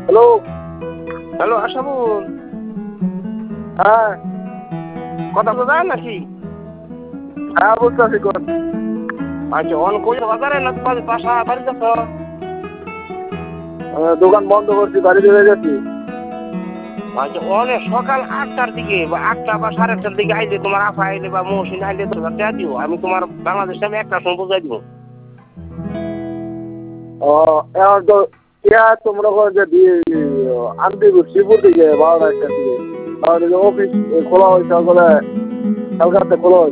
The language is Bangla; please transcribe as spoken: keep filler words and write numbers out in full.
হ্যালো হ্যালো আশাবুল, হ্যাঁ কথা তো যায় নাকি? হ্যাঁ বুঝতে পারছি কোন আচ্ছা, অন কই বাজারে না তোমার বাসা বাড়ি যাচ্ছ? দোকান বন্ধ করছি, বাড়িতে হয়ে গেছি। আচ্ছা, অনেক সকাল আটটার দিকে বা আটটা বা সাড়ে আটটার দিকে আইলে তোমার আফা আইলে বা মহসিন আইলে তোমরা দেয়া দিও, আমি তোমার বাংলাদেশে আমি একটা সময় বুঝাই দিব। ও এখন তো ইয়া তোমরা করে যে দিয়ে আনতে শ্রীপুর থেকে বারোটা একটার দিকে তাহলে অফিস খোলা হয়েছে বলে কালকাতে খোলা হয়েছে।